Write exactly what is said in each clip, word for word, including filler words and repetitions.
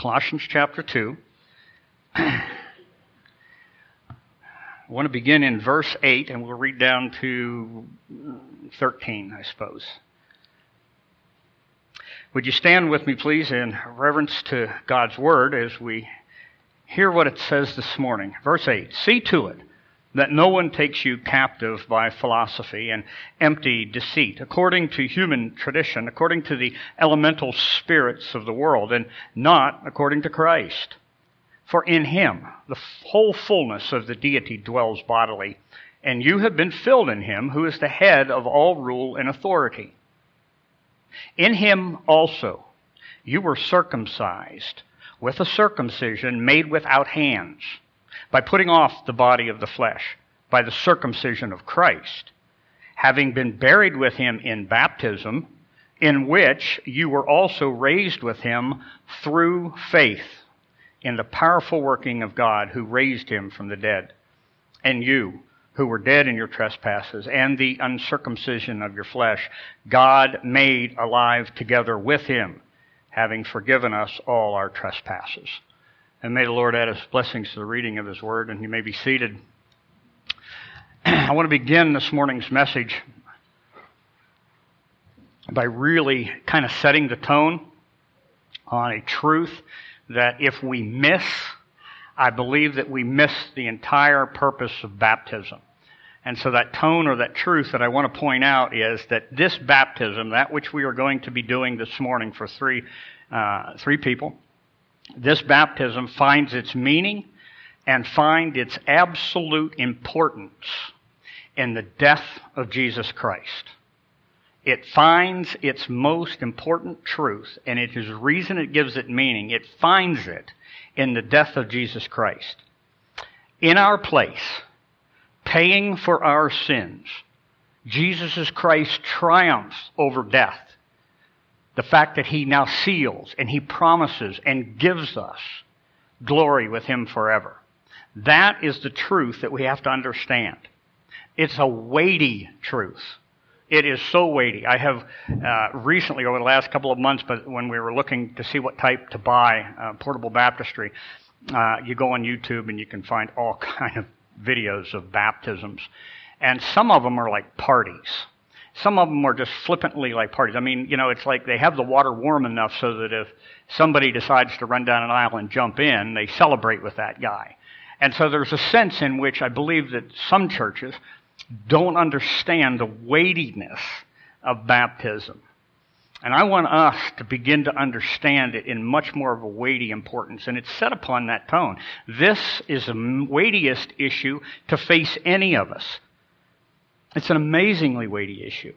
Colossians chapter two. I want to begin in verse eight, and we'll read down to thirteen, I suppose. Would you stand with me, please, in reverence to God's Word as we hear what it says this morning. Verse eight, see to it that no one takes you captive by philosophy and empty deceit, according to human tradition, according to the elemental spirits of the world, and not according to Christ. For in him the whole fullness of the deity dwells bodily, and you have been filled in him who is the head of all rule and authority. In him also you were circumcised with a circumcision made without hands, by putting off the body of the flesh, by the circumcision of Christ, having been buried with him in baptism, in which you were also raised with him through faith in the powerful working of God who raised him from the dead. And you, who were dead in your trespasses and the uncircumcision of your flesh, God made alive together with him, having forgiven us all our trespasses. And may the Lord add his blessings to the reading of his word, and you may be seated. I want to begin this morning's message by really kind of setting the tone on a truth that if we miss, I believe that we miss the entire purpose of baptism. And so that tone or that truth that I want to point out is that this baptism, that which we are going to be doing this morning for three, uh, three people, this baptism finds its meaning and finds its absolute importance in the death of Jesus Christ. It finds its most important truth, and it is the reason it gives it meaning. It finds it in the death of Jesus Christ. In our place, paying for our sins, Jesus Christ triumphs over death. The fact that he now seals and he promises and gives us glory with him forever. That is the truth that we have to understand. It's a weighty truth. It is so weighty. I have uh, recently, over the last couple of months, but when we were looking to see what type to buy, uh, portable baptistry, uh, you go on YouTube and you can find all kind of videos of baptisms. And some of them are like parties. Some of them are just flippantly like parties. I mean, you know, it's like they have the water warm enough so that if somebody decides to run down an aisle and jump in, they celebrate with that guy. And so there's a sense in which I believe that some churches don't understand the weightiness of baptism. And I want us to begin to understand it in much more of a weighty importance. And it's set upon that tone. This is the weightiest issue to face any of us. It's an amazingly weighty issue.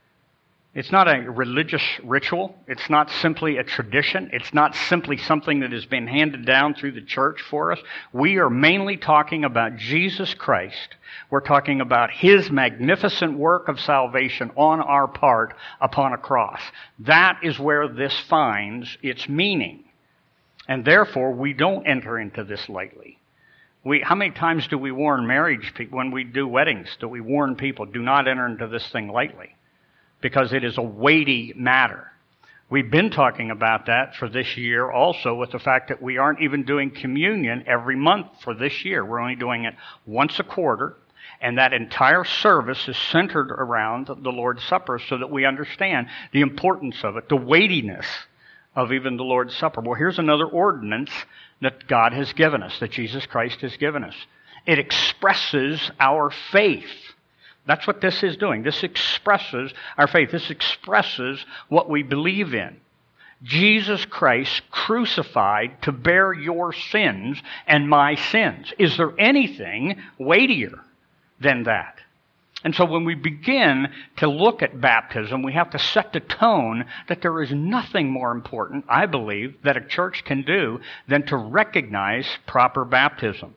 It's not a religious ritual. It's not simply a tradition. It's not simply something that has been handed down through the church for us. We are mainly talking about Jesus Christ. We're talking about his magnificent work of salvation on our part upon a cross. That is where this finds its meaning. And therefore, we don't enter into this lightly. We, how many times do we warn marriage people, when we do weddings, do we warn people, do not enter into this thing lightly? Because it is a weighty matter. We've been talking about that for this year also with the fact that we aren't even doing communion every month for this year. We're only doing it once a quarter, and that entire service is centered around the Lord's Supper so that we understand the importance of it, the weightiness of even the Lord's Supper. Well, here's another ordinance that God has given us, that Jesus Christ has given us. It expresses our faith. That's what this is doing. This expresses our faith. This expresses what we believe in. Jesus Christ crucified to bear your sins and my sins. Is there anything weightier than that? And so when we begin to look at baptism, we have to set the tone that there is nothing more important, I believe, that a church can do than to recognize proper baptism.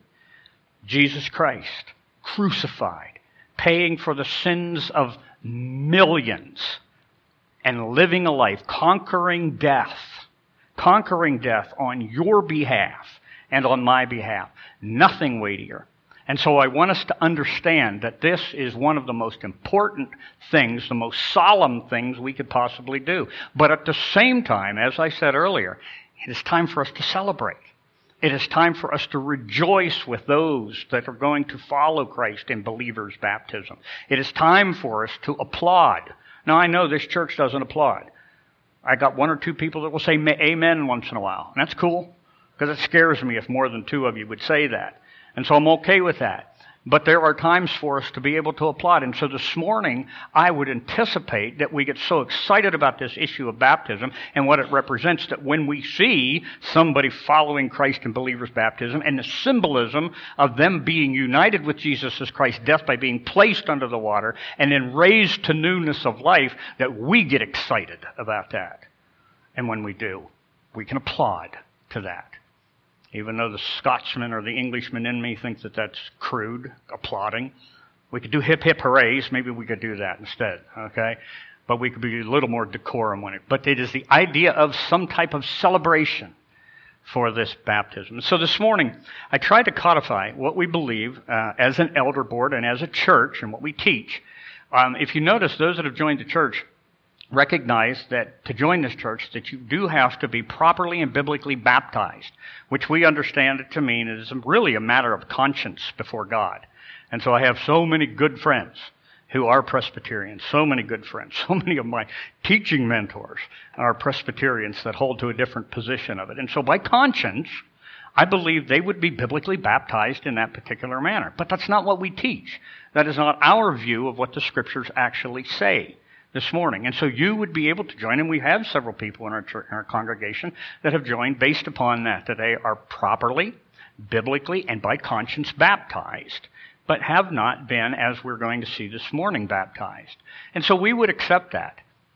Jesus Christ crucified, paying for the sins of millions and living a life, conquering death, conquering death on your behalf and on my behalf. Nothing weightier. And so I want us to understand that this is one of the most important things, the most solemn things we could possibly do. But at the same time, as I said earlier, It is time for us to celebrate. It is time for us to rejoice with those that are going to follow Christ in believers' baptism. It is time for us to applaud. Now, I know this church doesn't applaud. I got one or two people that will say amen once in a while. And that's cool, because it scares me if more than two of you would say that. And so I'm okay with that. But there are times for us to be able to applaud. And so this morning, I would anticipate that we get so excited about this issue of baptism and what it represents that when we see somebody following Christ in believers' baptism and the symbolism of them being united with Jesus' Christ's death by being placed under the water and then raised to newness of life, that we get excited about that. And when we do, we can applaud to that. Even though the Scotsman or the Englishman in me thinks that that's crude, applauding. We could do hip hip hoorays. Maybe we could do that instead, okay? But we could be a little more decorum on it. But it is the idea of some type of celebration for this baptism. So this morning, I tried to codify what we believe uh, as an elder board and as a church and what we teach. Um, if you notice, those that have joined the church recognize that to join this church, that you do have to be properly and biblically baptized, which we understand it to mean it is really a matter of conscience before God. And so I have so many good friends who are Presbyterians, so many good friends, so many of my teaching mentors are Presbyterians that hold to a different position of it. And so by conscience, I believe they would be biblically baptized in that particular manner. But that's not what we teach. That is not our view of what the Scriptures actually say this morning. And so you would be able to join, and we have several people in our church, in our congregation that have joined based upon that, that they are properly, biblically, and by conscience baptized, but have not been, as we're going to see this morning, baptized. And so we would accept that.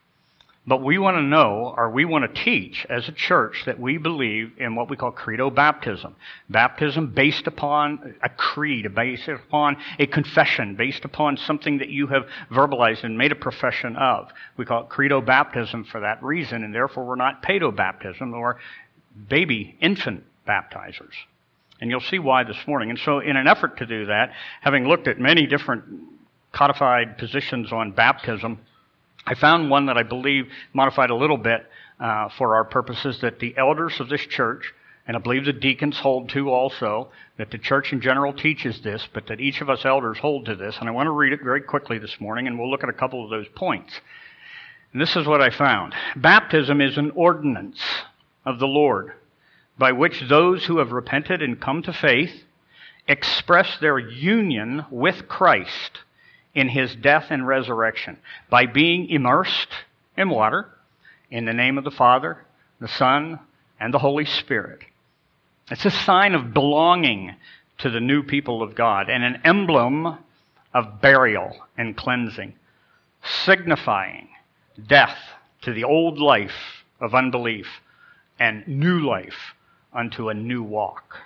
But we want to know, or we want to teach as a church, that we believe in what we call credo baptism. Baptism based upon a creed, based upon a confession, based upon something that you have verbalized and made a profession of. We call it credo baptism for that reason, and therefore we're not pedo baptism or baby, infant baptizers. And you'll see why this morning. And so in an effort to do that, having looked at many different codified positions on baptism, I found one that I believe modified a little bit uh, for our purposes, that the elders of this church, and I believe the deacons hold to also, that the church in general teaches this, but that each of us elders hold to this. And I want to read it very quickly this morning, and we'll look at a couple of those points. And this is what I found. Baptism is an ordinance of the Lord by which those who have repented and come to faith express their union with Christ in his death and resurrection, by being immersed in water in the name of the Father, the Son, and the Holy Spirit. It's a sign of belonging to the new people of God and an emblem of burial and cleansing, signifying death to the old life of unbelief and new life unto a new walk.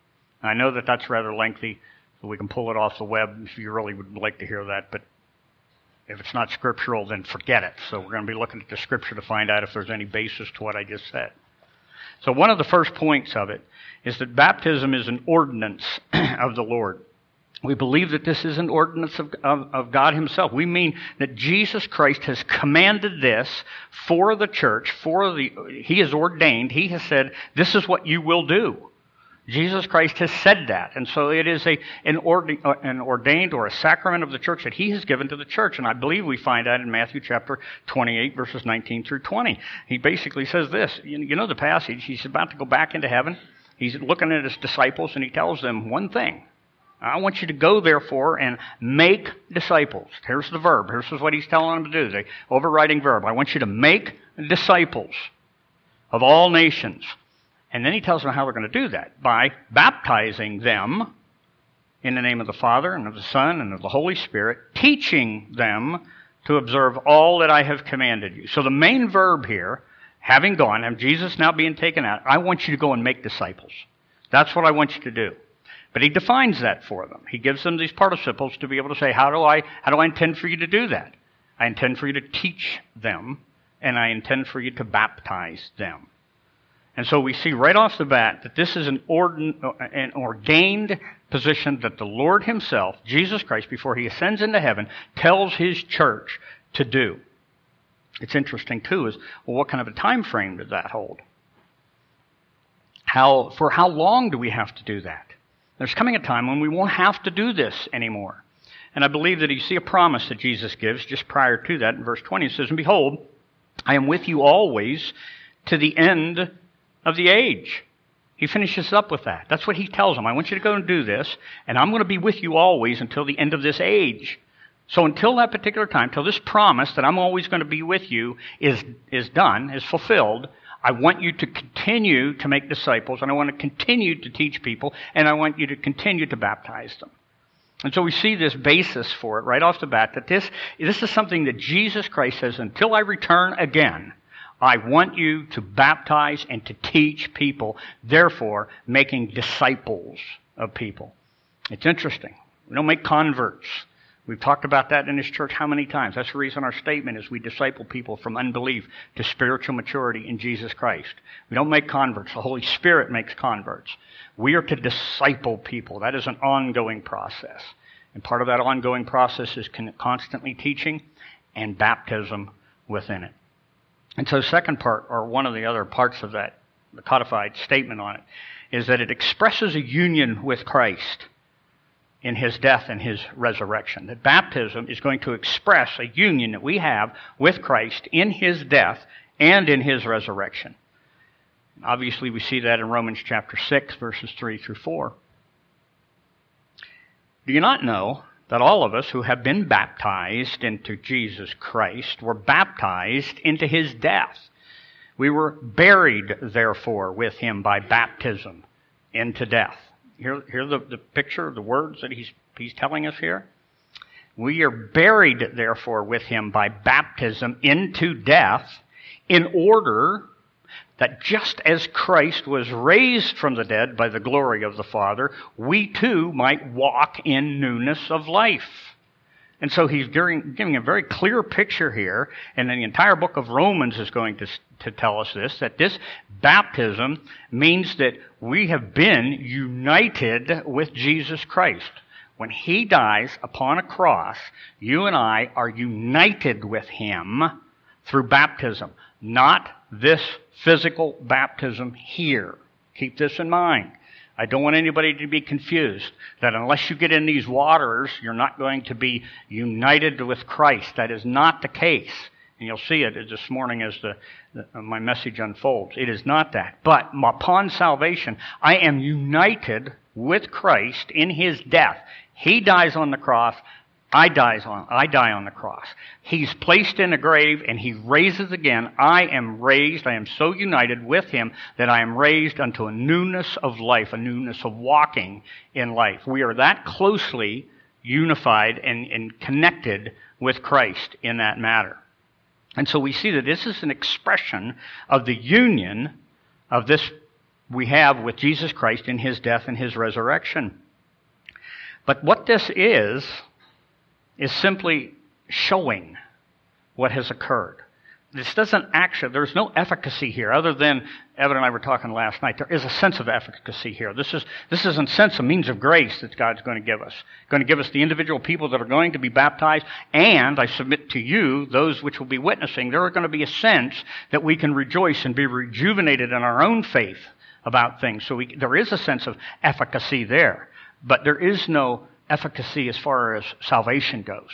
I know that that's rather lengthy, so we can pull it off the web if you really would like to hear that, but if it's not scriptural, then forget it. So we're going to be looking at the Scripture to find out if there's any basis to what I just said. So one of the first points of it is that baptism is an ordinance of the Lord. We believe that this is an ordinance of, of, of God himself. We mean that Jesus Christ has commanded this for the church, for the, he has ordained, he has said, this is what you will do. Jesus Christ has said that, and so it is a an, orde, an ordained or a sacrament of the church that he has given to the church, and I believe we find that in Matthew chapter twenty-eight, verses nineteen through twenty. He basically says this, you know the passage, he's about to go back into heaven, he's looking at his disciples, and he tells them one thing. I want you to go, therefore, and make disciples. Here's the verb. Here's what he's telling them to do, the overriding verb. I want you to make disciples of all nations. And then he tells them how they're going to do that, by baptizing them in the name of the Father and of the Son and of the Holy Spirit, teaching them to observe all that I have commanded you. So the main verb here, having gone, and Jesus now being taken out, I want you to go and make disciples. That's what I want you to do. But he defines that for them. He gives them these participles to be able to say, how do I, how do I intend for you to do that? I intend for you to teach them, and I intend for you to baptize them. And so we see right off the bat that this is an, ordin, an ordained position that the Lord himself, Jesus Christ, before he ascends into heaven, tells his church to do. It's interesting, too, is, well, what kind of a time frame does that hold? How, for how long do we have to do that? There's coming a time when we won't have to do this anymore. And I believe that you see a promise that Jesus gives just prior to that in verse twenty. It says, "And behold, I am with you always to the end of the age." He finishes up with that. That's what he tells them. I want you to go and do this, and I'm going to be with you always until the end of this age. So until that particular time, till this promise that I'm always going to be with you is, is done, is fulfilled, I want you to continue to make disciples, and I want to continue to teach people, and I want you to continue to baptize them. And so we see this basis for it right off the bat, that this, this is something that Jesus Christ says, until I return again, I want you to baptize and to teach people, therefore making disciples of people. It's interesting. We don't make converts. We've talked about that in this church how many times? That's the reason our statement is we disciple people from unbelief to spiritual maturity in Jesus Christ. We don't make converts. The Holy Spirit makes converts. We are to disciple people. That is an ongoing process. And part of that ongoing process is constantly teaching and baptism within it. And so the second part, or one of the other parts of that, the codified statement on it, is that it expresses a union with Christ in his death and his resurrection. That baptism is going to express a union that we have with Christ in his death and in his resurrection. Obviously, we see that in Romans chapter six, verses three through four. Do you not know that all of us who have been baptized into Jesus Christ were baptized into his death? We were buried, therefore, with him by baptism into death. Here, here the, the picture, the words that he's, he's telling us here. We are buried, therefore, with him by baptism into death, in order that just as Christ was raised from the dead by the glory of the Father, we too might walk in newness of life. And so he's giving, giving a very clear picture here, and the entire book of Romans is going to, to tell us this, that this baptism means that we have been united with Jesus Christ. When he dies upon a cross, you and I are united with him through baptism, not this physical baptism here. Keep this in mind. I don't want anybody to be confused that unless you get in these waters, you're not going to be united with Christ. That is not the case. And you'll see it this morning as the, the, my message unfolds. It is not that. But upon salvation, I am united with Christ in his death. He dies on the cross. I dies on, I die on the cross. He's placed in a grave and he raises again. I am raised. I am so united with him that I am raised unto a newness of life, a newness of walking in life. We are that closely unified and, and connected with Christ in that matter. And so we see that this is an expression of the union of this we have with Jesus Christ in his death and his resurrection. But what this is, is simply showing what has occurred. This doesn't actually, there's no efficacy here other than, Evan and I were talking last night, there is a sense of efficacy here. This is, this is in a sense a means of grace that God's going to give us. Going to give us the individual people that are going to be baptized, and I submit to you, those which will be witnessing, there are going to be a sense that we can rejoice and be rejuvenated in our own faith about things. So we, there is a sense of efficacy there, but there is no efficacy as far as salvation goes.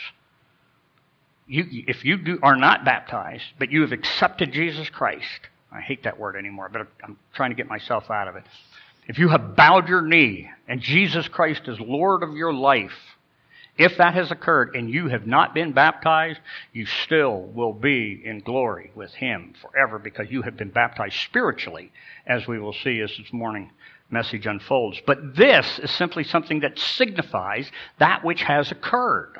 You, if you do, are not baptized, but you have accepted Jesus Christ, I hate that word anymore, but I'm trying to get myself out of it. If you have bowed your knee and Jesus Christ is Lord of your life, if that has occurred and you have not been baptized, you still will be in glory with him forever because you have been baptized spiritually, as we will see as this morning message unfolds. But this is simply something that signifies that which has occurred.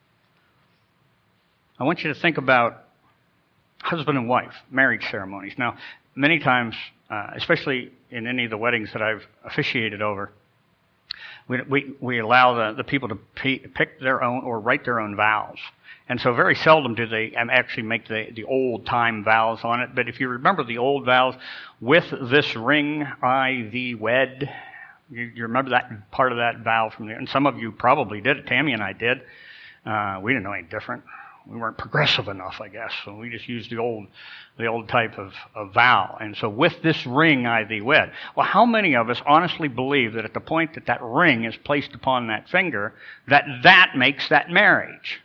I want you to think about husband and wife, marriage ceremonies. Now, many times, uh, especially in any of the weddings that I've officiated over, we we, we allow the, the people to p- pick their own or write their own vows. And so very seldom do they actually make the, the old-time vows on it. But if you remember the old vows, with this ring I thee wed, you, you remember that part of that vow from there. And some of you probably did it. Tammy and I did. Uh, we didn't know any different. We weren't progressive enough, I guess, so we just used the old, the old type of, of vow. And so with this ring I thee wed. Well, how many of us honestly believe that at the point that that ring is placed upon that finger, that that makes that marriage?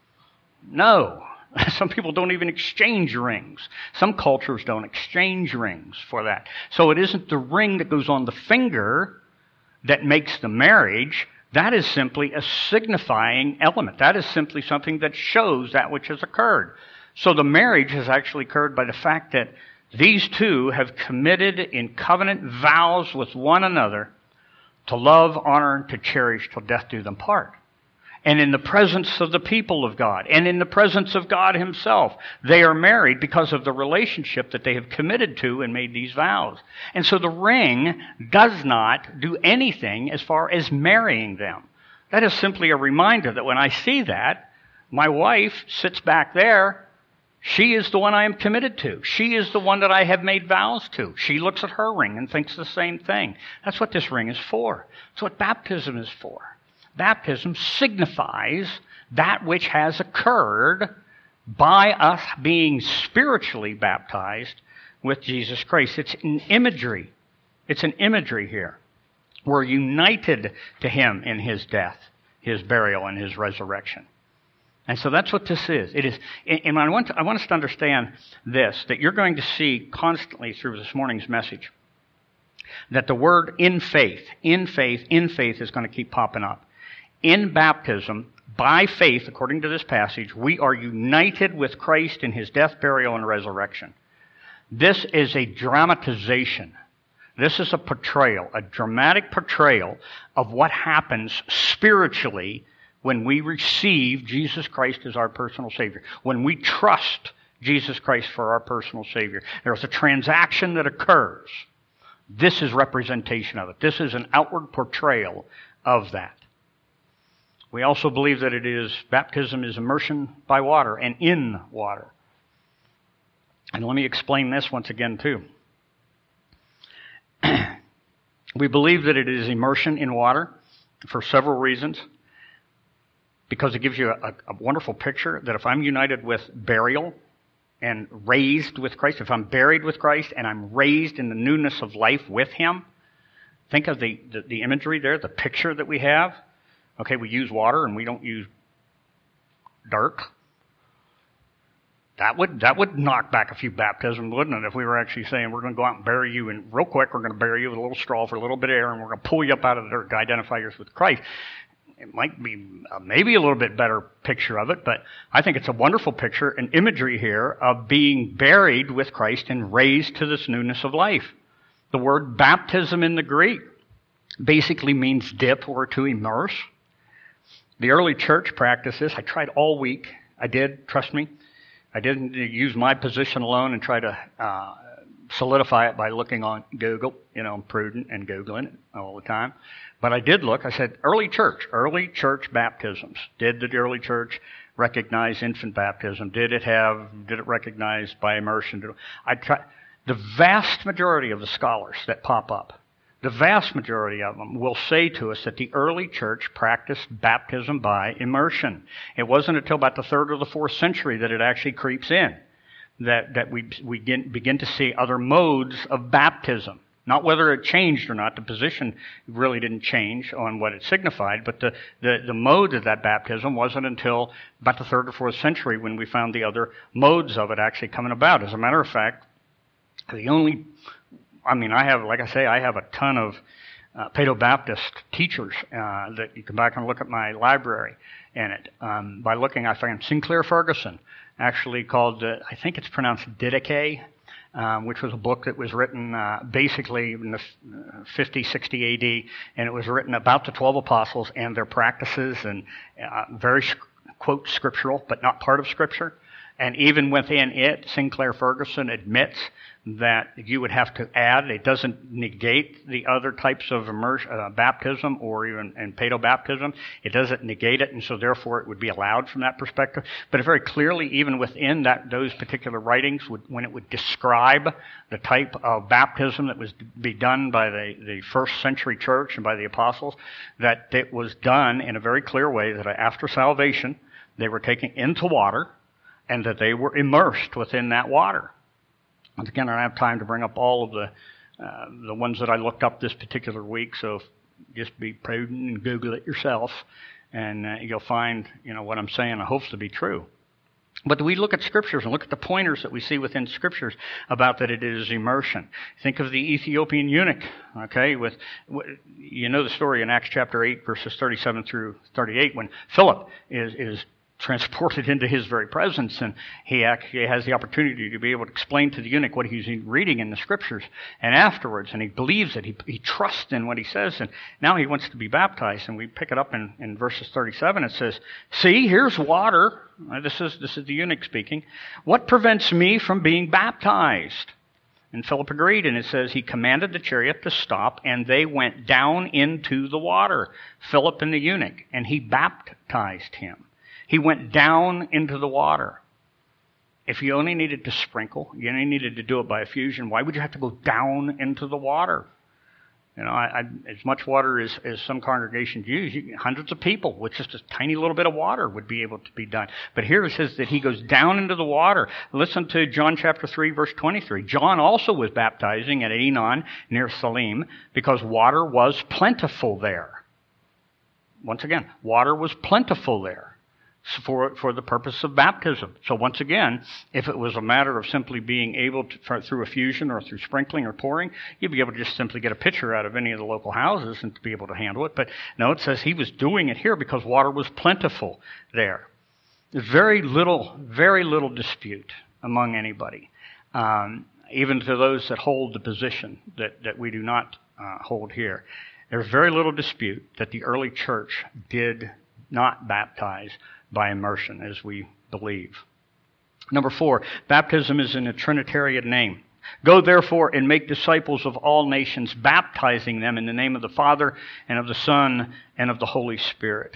No. Some people don't even exchange rings. Some cultures don't exchange rings for that. So it isn't the ring that goes on the finger that makes the marriage. That is simply a signifying element. That is simply something that shows that which has occurred. So the marriage has actually occurred by the fact that these two have committed in covenant vows with one another to love, honor, and to cherish till death do them part. And in the presence of the people of God, and in the presence of God himself, they are married because of the relationship that they have committed to and made these vows. And so the ring does not do anything as far as marrying them. That is simply a reminder that when I see that, my wife sits back there. She is the one I am committed to. She is the one that I have made vows to. She looks at her ring and thinks the same thing. That's what this ring is for. That's what baptism is for. Baptism signifies that which has occurred by us being spiritually baptized with Jesus Christ. It's an imagery. It's an imagery here. We're united to him in his death, his burial, and his resurrection. And so that's what this is. It is, and I want, to, I want us to understand this, that you're going to see constantly through this morning's message, that the word in faith, in faith, in faith is going to keep popping up. In baptism, by faith, according to this passage, we are united with Christ in his death, burial, and resurrection. This is a dramatization. This is a portrayal, a dramatic portrayal of what happens spiritually when we receive Jesus Christ as our personal Savior, when we trust Jesus Christ for our personal Savior. There's a transaction that occurs. This is representation of it. This is an outward portrayal of that. We also believe that it is, baptism is immersion by water and in water. And let me explain this once again too. We believe that it is immersion in water for several reasons. Because it gives you a, a wonderful picture that if I'm united with burial and raised with Christ, if I'm buried with Christ and I'm raised in the newness of life with him, think of the, the, the imagery there, the picture that we have. Okay, we use water and we don't use dirt. That would that would knock back a few baptisms, wouldn't it, if we were actually saying we're going to go out and bury you, and real quick we're going to bury you with a little straw for a little bit of air, and we're going to pull you up out of the dirt to identify you with Christ. It might be uh, maybe a little bit better picture of it, but I think it's a wonderful picture, an imagery here of being buried with Christ and raised to this newness of life. The word baptism in the Greek basically means dip or to immerse. The early church practiced this. I tried all week. I did, trust me. I didn't use my position alone and try to uh, solidify it by looking on Google. You know, I'm prudent and Googling it all the time. But I did look. I said, early church, early church baptisms. Did the early church recognize infant baptism? Did it have, did it recognize by immersion? I try, the vast majority of the scholars that pop up, the vast majority of them will say to us that the early church practiced baptism by immersion. It wasn't until about the third or the fourth century that it actually creeps in, that, that we, we begin, begin to see other modes of baptism. Not whether it changed or not. The position really didn't change on what it signified, but the, the, the mode of that baptism wasn't until about the third or fourth century when we found the other modes of it actually coming about. As a matter of fact, the only... I mean, I have, like I say, I have a ton of uh, Paedo-Baptist teachers uh, that you can back and look at my library in it. Um, by looking, I found Sinclair Ferguson, actually called, uh, I think it's pronounced Didache, um, which was a book that was written uh, basically in the fifty, sixty A D, and it was written about the twelve apostles and their practices, and uh, very, quote, scriptural, but not part of Scripture. And even within it, Sinclair Ferguson admits that you would have to add, it doesn't negate the other types of immersion, uh, baptism or even and paedo-baptism. It doesn't negate it, and so therefore it would be allowed from that perspective. But very clearly, even within that those particular writings, would, when it would describe the type of baptism that was to be done by the, the first century church and by the apostles, that it was done in a very clear way that after salvation, they were taken into water and that they were immersed within that water. Once again, I don't have time to bring up all of the uh, the ones that I looked up this particular week, so just be prudent and Google it yourself, and uh, you'll find, you know, what I'm saying hopes to be true. But we look at Scriptures and look at the pointers that we see within Scriptures about that it is immersion. Think of the Ethiopian eunuch, okay? With you know the story in Acts chapter eight, verses thirty-seven through thirty-eight, when Philip is is transported into his very presence, and he actually has the opportunity to be able to explain to the eunuch what he's reading in the Scriptures, and afterwards, and he believes it, he, he trusts in what he says, and now he wants to be baptized. And we pick it up in, in verses thirty-seven. It says, "See, here's water." This is this is the eunuch speaking. "What prevents me from being baptized?" And Philip agreed, and it says he commanded the chariot to stop, and they went down into the water, Philip and the eunuch, and he baptized him. He went down into the water. If you only needed to sprinkle, you only needed to do it by effusion, why would you have to go down into the water? You know, I, I, as much water as, as some congregations use, you, hundreds of people with just a tiny little bit of water would be able to be done. But here it says that he goes down into the water. Listen to John chapter three, verse twenty-three. John also was baptizing at Enon near Salim because water was plentiful there. Once again, water was plentiful there. For, for the purpose of baptism. So once again, if it was a matter of simply being able to, for, through effusion or through sprinkling or pouring, you'd be able to just simply get a pitcher out of any of the local houses and to be able to handle it. But no, it says he was doing it here because water was plentiful there. There's very little, very little dispute among anybody, um, even to those that hold the position that, that we do not uh, hold here. There's very little dispute that the early church did not baptize by immersion, as we believe. Number four, baptism is in a Trinitarian name. "Go therefore and make disciples of all nations, baptizing them in the name of the Father and of the Son and of the Holy Spirit."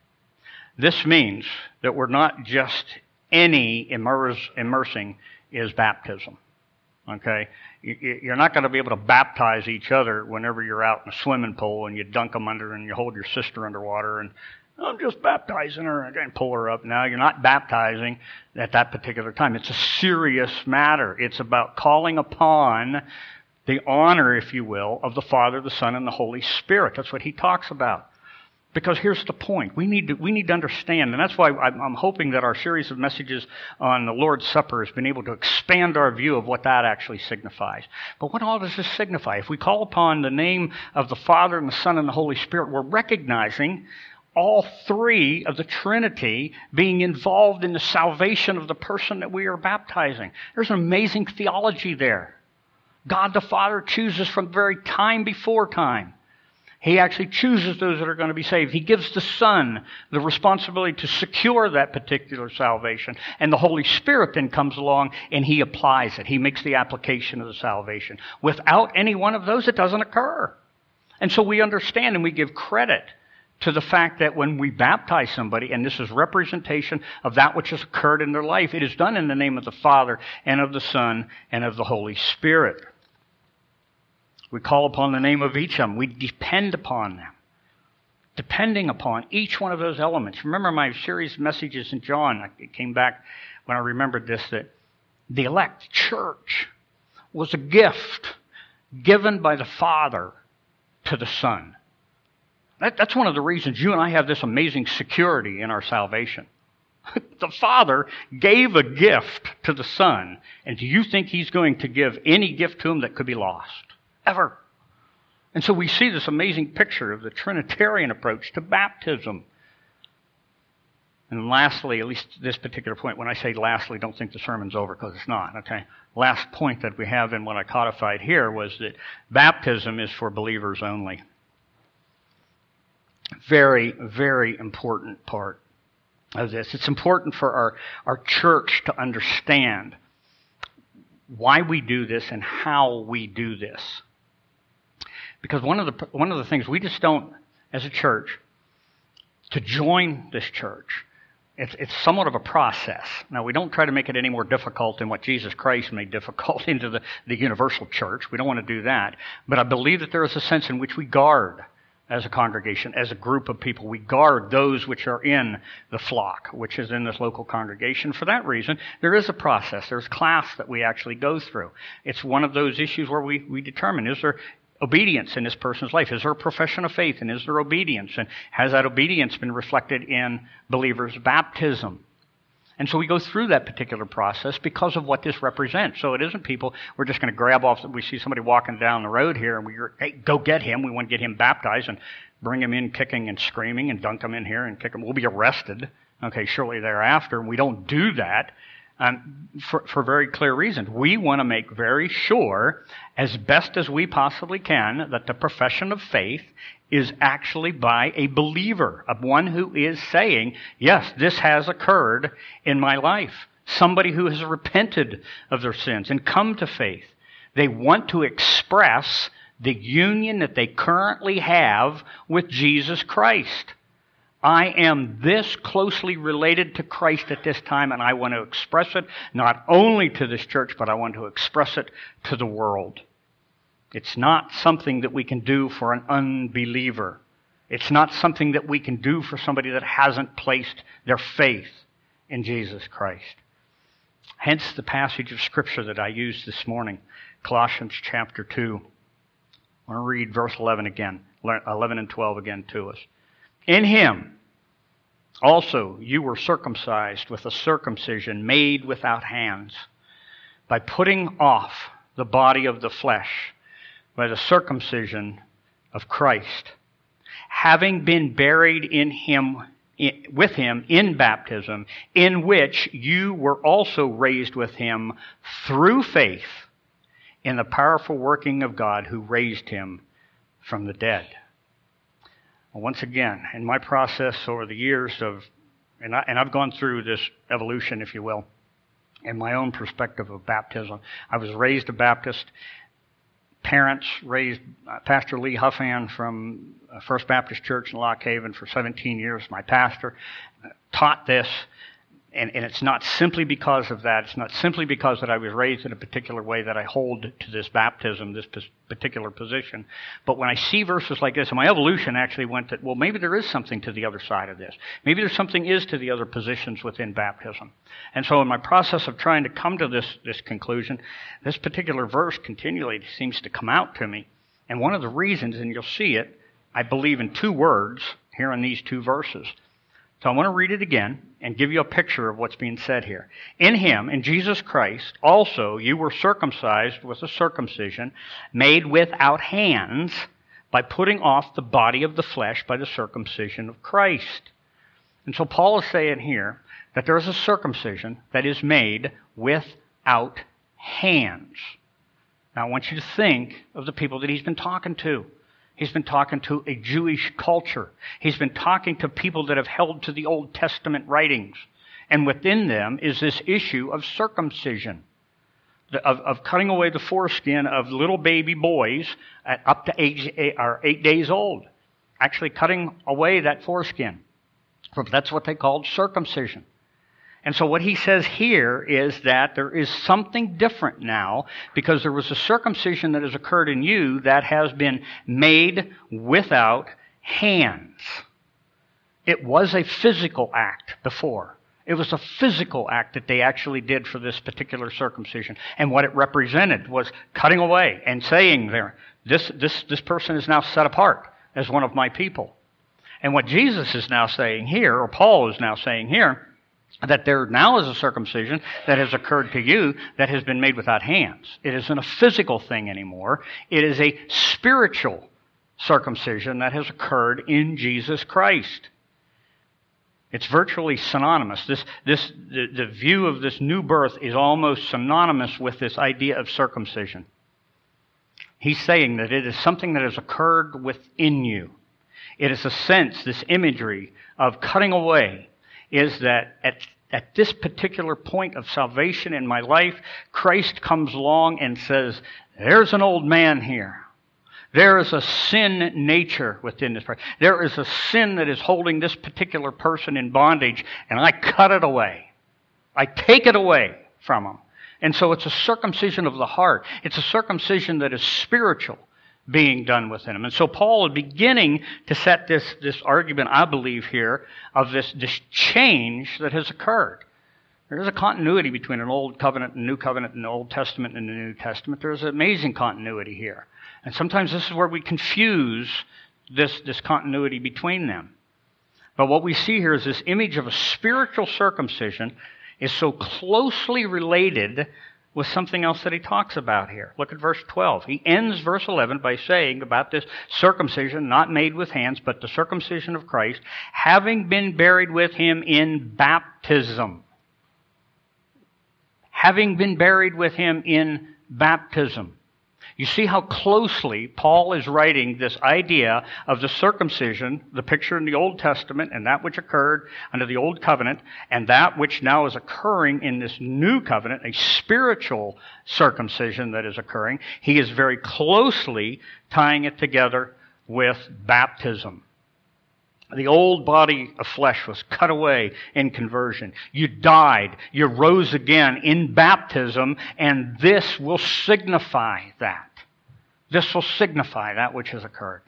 This means that we're not just any immerse, immersing is baptism. Okay? You're not going to be able to baptize each other whenever you're out in a swimming pool and you dunk them under and you hold your sister underwater and I'm just baptizing her and pull her up. Now, you're not baptizing at that particular time. It's a serious matter. It's about calling upon the honor, if you will, of the Father, the Son, and the Holy Spirit. That's what he talks about. Because here's the point. We need to, we need to understand, and that's why I'm, I'm hoping that our series of messages on the Lord's Supper has been able to expand our view of what that actually signifies. But what all does this signify? If we call upon the name of the Father and the Son and the Holy Spirit, we're recognizing all three of the Trinity being involved in the salvation of the person that we are baptizing. There's an amazing theology there. God the Father chooses from the very time before time. He actually chooses those that are going to be saved. He gives the Son the responsibility to secure that particular salvation. And the Holy Spirit then comes along and He applies it. He makes the application of the salvation. Without any one of those, it doesn't occur. And so we understand and we give credit to the fact that when we baptize somebody, and this is representation of that which has occurred in their life, it is done in the name of the Father and of the Son and of the Holy Spirit. We call upon the name of each of them. We depend upon them. Depending upon each one of those elements. Remember my series of messages in John, it came back when I remembered this, that the elect church was a gift given by the Father to the Son. That, that's one of the reasons you and I have this amazing security in our salvation. The Father gave a gift to the Son, and do you think He's going to give any gift to him that could be lost? Ever. And so we see this amazing picture of the Trinitarian approach to baptism. And lastly, at least this particular point, when I say lastly, don't think the sermon's over, because it's not, okay? Last point that we have in what I codified here was that baptism is for believers only. Very, very important part of this. It's important for our, our church to understand why we do this and how we do this. Because one of the one of the things we just don't, as a church, to join this church, it's it's somewhat of a process. Now, we don't try to make it any more difficult than what Jesus Christ made difficult into the, the universal church. We don't want to do that. But I believe that there is a sense in which we guard as a congregation, as a group of people. We guard those which are in the flock, which is in this local congregation. For that reason, there is a process. There's class that we actually go through. It's one of those issues where we, we determine, is there obedience in this person's life? Is there a profession of faith, and is there obedience? And has that obedience been reflected in believers' baptism? And so we go through that particular process because of what this represents. So it isn't people, we're just going to grab off, we see somebody walking down the road here, and we hey, go get him. We want to get him baptized and bring him in kicking and screaming and dunk him in here and kick him. We'll be arrested, okay, shortly thereafter. And we don't do that um, for, for very clear reasons. We want to make very sure, as best as we possibly can, that the profession of faith is actually by a believer, of one who is saying, yes, this has occurred in my life. Somebody who has repented of their sins and come to faith. They want to express the union that they currently have with Jesus Christ. I am this closely related to Christ at this time, and I want to express it not only to this church, but I want to express it to the world. It's not something that we can do for an unbeliever. It's not something that we can do for somebody that hasn't placed their faith in Jesus Christ. Hence the passage of Scripture that I used this morning, Colossians chapter two. I want to read verse eleven again, eleven and twelve again to us. In him also you were circumcised with a circumcision made without hands, by putting off the body of the flesh, by the circumcision of Christ, having been buried in him, in, with him in baptism, in which you were also raised with him through faith in the powerful working of God who raised him from the dead. Well, once again, in my process over the years of, and, I, and I've gone through this evolution, if you will, in my own perspective of baptism. I was raised a Baptist. Parents raised uh, Pastor Lee Huffan from uh, First Baptist Church in Lock Haven for seventeen years, my pastor, uh, taught this, and, and it's not simply because of that. It's not simply because that I was raised in a particular way that I hold to this baptism, this p- particular position. But when I see verses like this, and my evolution actually went to, well, maybe there is something to the other side of this. Maybe there's something is to the other positions within baptism. And so in my process of trying to come to this, this conclusion, this particular verse continually seems to come out to me. And one of the reasons, and you'll see it, I believe in two words here in these two verses. So I want to read it again and give you a picture of what's being said here. In him, in Jesus Christ, also you were circumcised with a circumcision made without hands, by putting off the body of the flesh by the circumcision of Christ. And so Paul is saying here that there is a circumcision that is made without hands. Now I want you to think of the people that he's been talking to. He's been talking to a Jewish culture. He's been talking to people that have held to the Old Testament writings. And within them is this issue of circumcision, of, of cutting away the foreskin of little baby boys at up to age eight, or eight days old. Actually cutting away that foreskin. That's what they called circumcision. And so what he says here is that there is something different now, because there was a circumcision that has occurred in you that has been made without hands. It was a physical act before. It was a physical act that they actually did for this particular circumcision. And what it represented was cutting away and saying there, this, this, this person is now set apart as one of my people. And what Jesus is now saying here, or Paul is now saying here, that there now is a circumcision that has occurred to you that has been made without hands. It isn't a physical thing anymore. It is a spiritual circumcision that has occurred in Jesus Christ. It's virtually synonymous. This, this, the, the view of this new birth is almost synonymous with this idea of circumcision. He's saying that it is something that has occurred within you. It is a sense, this imagery of cutting away, is that at, at this particular point of salvation in my life, Christ comes along and says, there's an old man here. There is a sin nature within this person. There is a sin that is holding this particular person in bondage, and I cut it away. I take it away from him. And so it's a circumcision of the heart. It's a circumcision that is spiritual, being done within him. And so Paul is beginning to set this, this argument, I believe here, of this, this change that has occurred. There is a continuity between an Old Covenant and New Covenant and the Old Testament and the New Testament. There is an amazing continuity here. And sometimes this is where we confuse this, this continuity between them. But what we see here is this image of a spiritual circumcision is so closely related with something else that he talks about here. Look at verse twelve. He ends verse eleven by saying about this circumcision, not made with hands, but the circumcision of Christ, having been buried with him in baptism. Having been buried with him in baptism. You see how closely Paul is writing this idea of the circumcision, the picture in the Old Testament, and that which occurred under the Old Covenant, and that which now is occurring in this New Covenant, a spiritual circumcision that is occurring. He is very closely tying it together with baptism. The old body of flesh was cut away in conversion. You died. You rose again in baptism, and this will signify that. This will signify that which has occurred.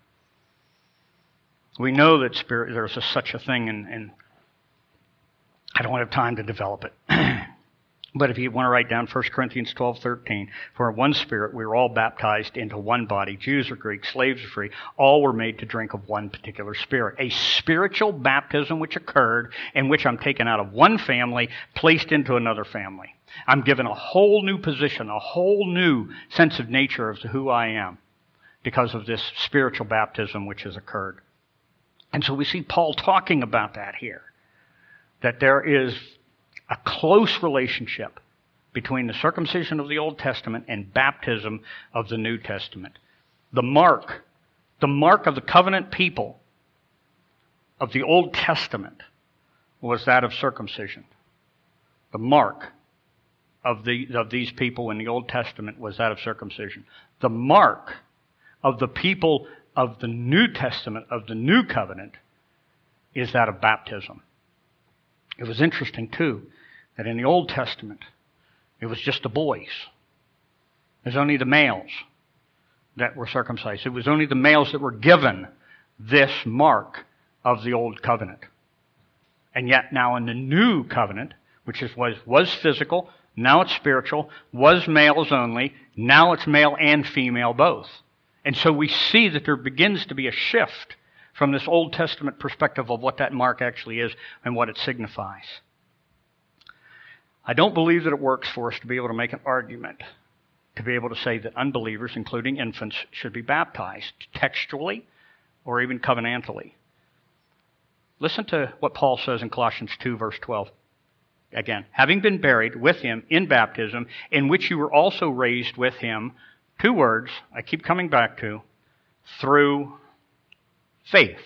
We know that spirit, there's a, such a thing, and, and I don't have time to develop it. But if you want to write down First Corinthians twelve thirteen, for in one Spirit we were all baptized into one body, Jews or Greeks, slaves or free, all were made to drink of one particular Spirit. A spiritual baptism which occurred, in which I'm taken out of one family, placed into another family. I'm given a whole new position, a whole new sense of nature of who I am because of this spiritual baptism which has occurred. And so we see Paul talking about that here, that there is a close relationship between the circumcision of the Old Testament and baptism of the New Testament. The mark, the mark of the covenant people of the Old Testament was that of circumcision. The mark of the of these people in the Old Testament was that of circumcision. The mark of the people of the New Testament, of the New Covenant, is that of baptism. It was interesting, too, that in the Old Testament, it was just the boys. It was only the males that were circumcised. It was only the males that were given this mark of the Old Covenant. And yet now in the New Covenant, which is, was, was physical, now it's spiritual, was males only, now it's male and female both. And so we see that there begins to be a shift from this Old Testament perspective of what that mark actually is and what it signifies. I don't believe that it works for us to be able to make an argument, to be able to say that unbelievers, including infants, should be baptized textually or even covenantally. Listen to what Paul says in Colossians two, verse twelve. Again, having been buried with him in baptism, in which you were also raised with him, two words I keep coming back to, through faith.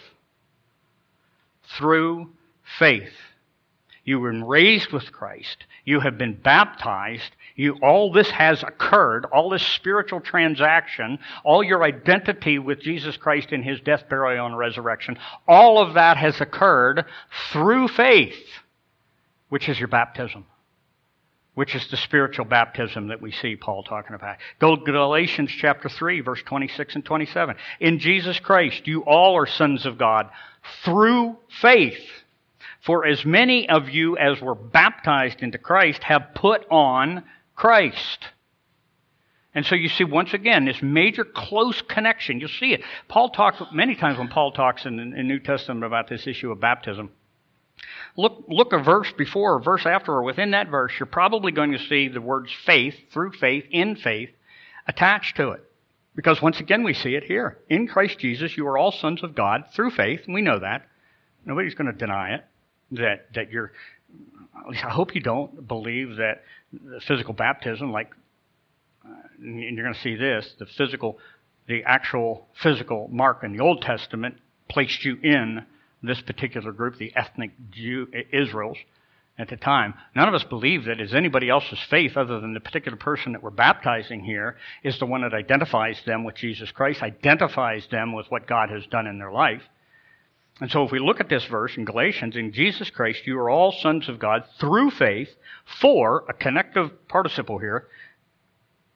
Through faith. You were raised with Christ. You have been baptized. You, all this has occurred. All this spiritual transaction, all your identity with Jesus Christ in his death, burial, and resurrection, all of that has occurred through faith, which is your baptism, which is the spiritual baptism that we see Paul talking about. Go to Galatians chapter three, verse twenty-six and twenty-seven. In Jesus Christ, you all are sons of God through faith. For as many of you as were baptized into Christ have put on Christ. And so you see, once again, this major close connection. You'll see it. Paul talks, many times when Paul talks in the New Testament about this issue of baptism, look, look a verse before or a verse after, or within that verse, you're probably going to see the words faith, through faith, in faith, attached to it. Because once again, we see it here. In Christ Jesus, you are all sons of God through faith, and we know that. Nobody's going to deny it. That that you're, at least I hope you don't believe that the physical baptism, like, uh, and you're going to see this, the physical, the actual physical mark in the Old Testament placed you in this particular group, the ethnic Jew, Israels at the time. None of us believe that it's anybody else's faith other than the particular person that we're baptizing here is the one that identifies them with Jesus Christ, identifies them with what God has done in their life. And so if we look at this verse in Galatians, in Jesus Christ, you are all sons of God through faith, for, a connective participle here,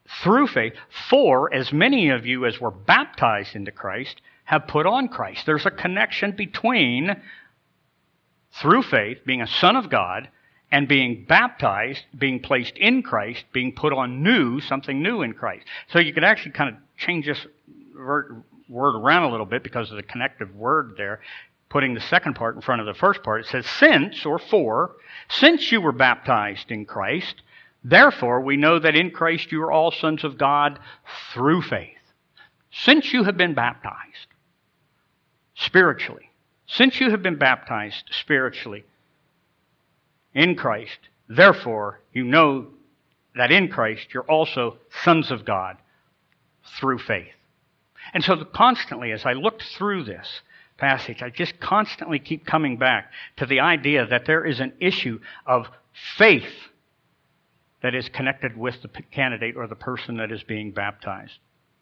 through faith, for as many of you as were baptized into Christ have put on Christ. There's a connection between through faith, being a son of God, and being baptized, being placed in Christ, being put on new, something new in Christ. So you could actually kind of change this word around a little bit because of the connective word there, putting the second part in front of the first part. It says, since, or for, since you were baptized in Christ, therefore we know that in Christ you are all sons of God through faith. Since you have been baptized spiritually, since you have been baptized spiritually in Christ, therefore you know that in Christ you're also sons of God through faith. And so constantly, as I looked through this passage, I just constantly keep coming back to the idea that there is an issue of faith that is connected with the candidate or the person that is being baptized.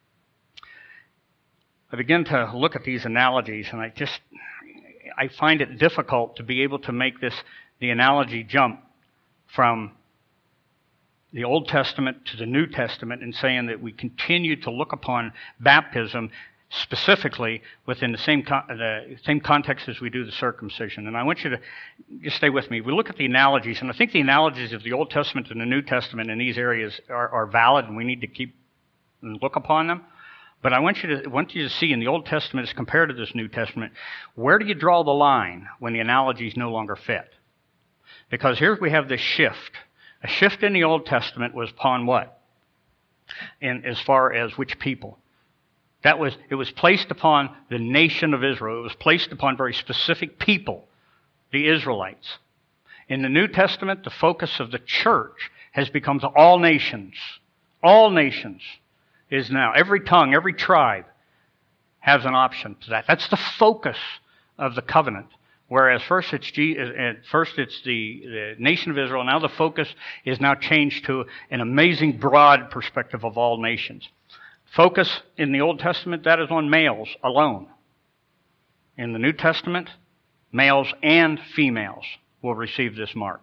I begin to look at these analogies, and I just, I find it difficult to be able to make this, the analogy jump from the Old Testament to the New Testament and saying that we continue to look upon baptism specifically within the same con- the same context as we do the circumcision. And I want you to just stay with me. We look at the analogies, and I think the analogies of the Old Testament and the New Testament in these areas are, are valid, and we need to keep and look upon them. But I want you to want you to see in the Old Testament as compared to this New Testament, where do you draw the line when the analogies no longer fit? Because here we have this shift. A shift in the Old Testament was upon what? And as far as which people? That was, it was placed upon the nation of Israel. It was placed upon very specific people, the Israelites. In the New Testament, the focus of the church has become to all nations. All nations is now. Every tongue, every tribe has an option to that. That's the focus of the covenant. Whereas first it's, G, first it's the, the nation of Israel, now the focus is now changed to an amazing broad perspective of all nations. Focus in the Old Testament, that is on males alone. In the New Testament, males and females will receive this mark.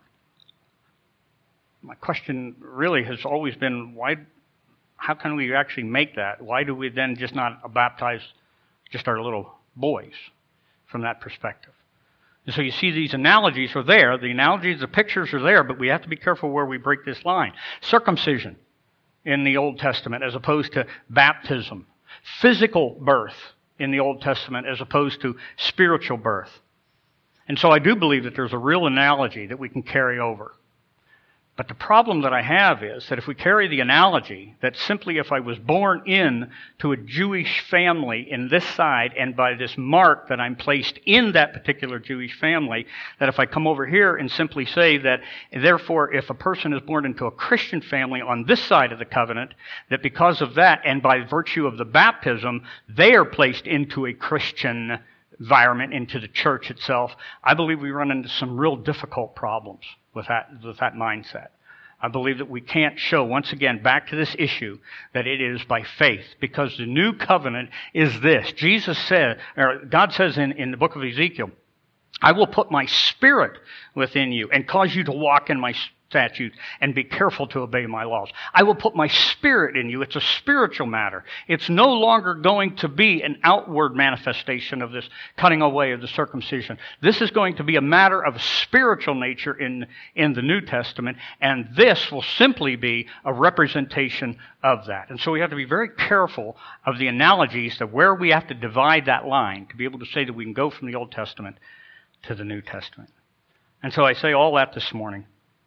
My question really has always been, why? How can we actually make that? Why do we then just not baptize just our little boys from that perspective? And so you see these analogies are there. The analogies, the pictures are there, but we have to be careful where we break this line. Circumcision in the Old Testament as opposed to baptism. Physical birth in the Old Testament as opposed to spiritual birth. And so I do believe that there's a real analogy that we can carry over. But the problem that I have is that if we carry the analogy that simply if I was born in to a Jewish family in this side and by this mark that I'm placed in that particular Jewish family, that if I come over here and simply say that therefore if a person is born into a Christian family on this side of the covenant, that because of that and by virtue of the baptism, they are placed into a Christian environment, into the church itself, I believe we run into some real difficult problems with that, with that mindset. I believe that we can't show, once again, back to this issue, that it is by faith, because the new covenant is this. Jesus said, or God says in, in the book of Ezekiel, I will put my spirit within you and cause you to walk in my statutes and be careful to obey my laws. I will put my spirit in you. It's a spiritual matter. It's no longer going to be an outward manifestation of this cutting away of the circumcision. This is going to be a matter of spiritual nature in, in the New Testament, and this will simply be a representation of that. And so we have to be very careful of the analogies of where we have to divide that line to be able to say that we can go from the Old Testament to the New Testament. And so I say all that this morning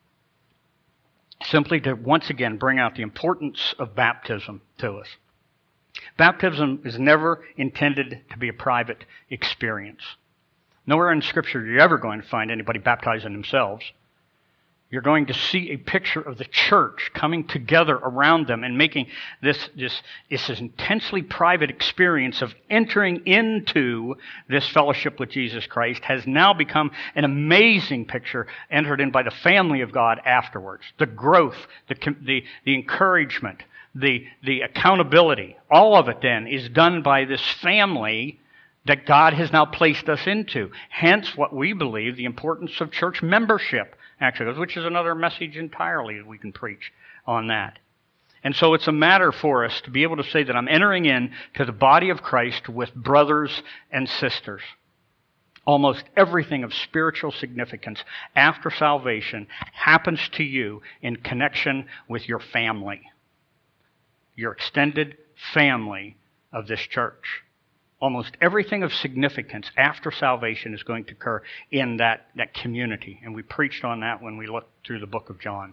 simply to once again bring out the importance of baptism to us. Baptism is never intended to be a private experience. Nowhere in Scripture are you ever going to find anybody baptizing themselves. You're going to see a picture of the church coming together around them and making this, this, this intensely private experience of entering into this fellowship with Jesus Christ has now become an amazing picture entered in by the family of God afterwards. The growth, the, the, the encouragement, the, the accountability, all of it then is done by this family that God has now placed us into. Hence what we believe the importance of church membership actually, which is another message entirely that we can preach on that. And so it's a matter for us to be able to say that I'm entering in to the body of Christ with brothers and sisters. Almost everything of spiritual significance after salvation happens to you in connection with your family, your extended family of this church. Almost everything of significance after salvation is going to occur in that, that community. And we preached on that when we looked through the book of John.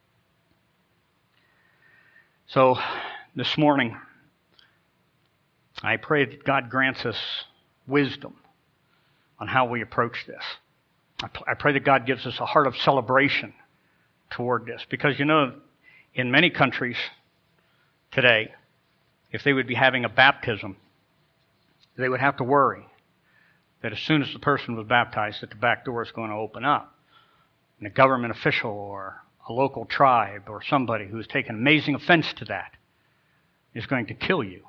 So this morning, I pray that God grants us wisdom on how we approach this. I pray that God gives us a heart of celebration toward this. Because, you know, in many countries today, if they would be having a baptism, they would have to worry that as soon as the person was baptized, that the back door is going to open up. And a government official or a local tribe or somebody who has taken amazing offense to that is going to kill you.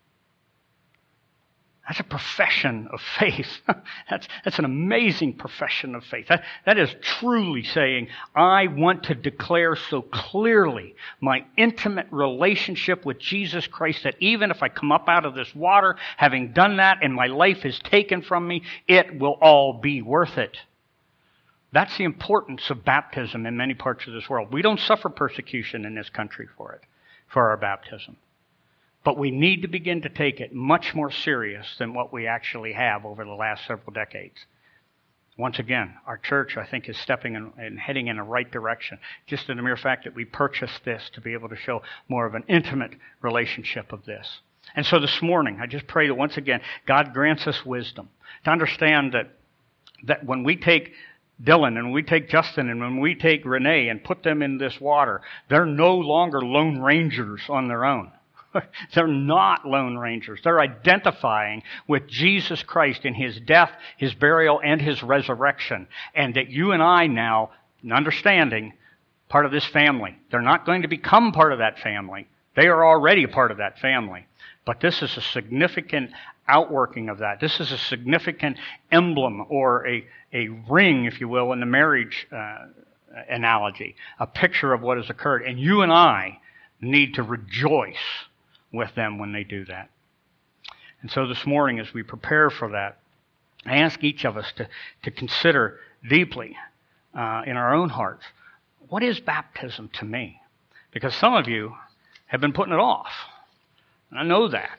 That's a profession of faith. that's, that's an amazing profession of faith. That, that is truly saying, I want to declare so clearly my intimate relationship with Jesus Christ that even if I come up out of this water, having done that and my life is taken from me, it will all be worth it. That's the importance of baptism in many parts of this world. We don't suffer persecution in this country for it, for our baptism. But we need to begin to take it much more serious than what we actually have over the last several decades. Once again, our church, I think, is stepping in, and heading in the right direction. Just in the mere fact that we purchased this to be able to show more of an intimate relationship of this. And so this morning, I just pray that once again, God grants us wisdom to understand that, that when we take Dylan and we take Justin and when we take Renee and put them in this water, they're no longer lone rangers on their own. They're not lone rangers. They're identifying with Jesus Christ in His death, His burial, and His resurrection. And that you and I now, understanding, part of this family. They're not going to become part of that family. They are already a part of that family. But this is a significant outworking of that. This is a significant emblem or a, a ring, if you will, in the marriage uh, analogy. A picture of what has occurred. And you and I need to rejoice with them when they do that. And so this morning, as we prepare for that, I ask each of us to, to consider deeply uh, in our own hearts, what is baptism to me? Because some of you have been putting it off. And I know that.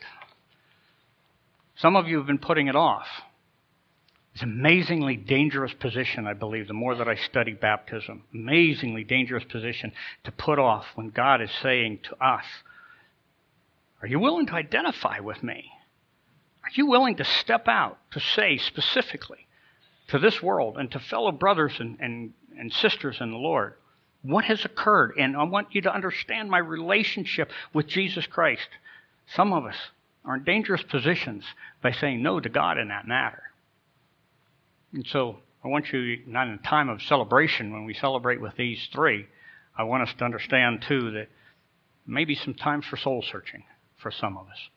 Some of you have been putting it off. It's an amazingly dangerous position, I believe, the more that I study baptism. Amazingly dangerous position to put off when God is saying to us, are you willing to identify with me? Are you willing to step out to say specifically to this world and to fellow brothers and, and, and sisters in the Lord, what has occurred? And I want you to understand my relationship with Jesus Christ. Some of us are in dangerous positions by saying no to God in that matter. And so I want you, not in a time of celebration when we celebrate with these three, I want us to understand too that maybe some times for soul searching for some of us.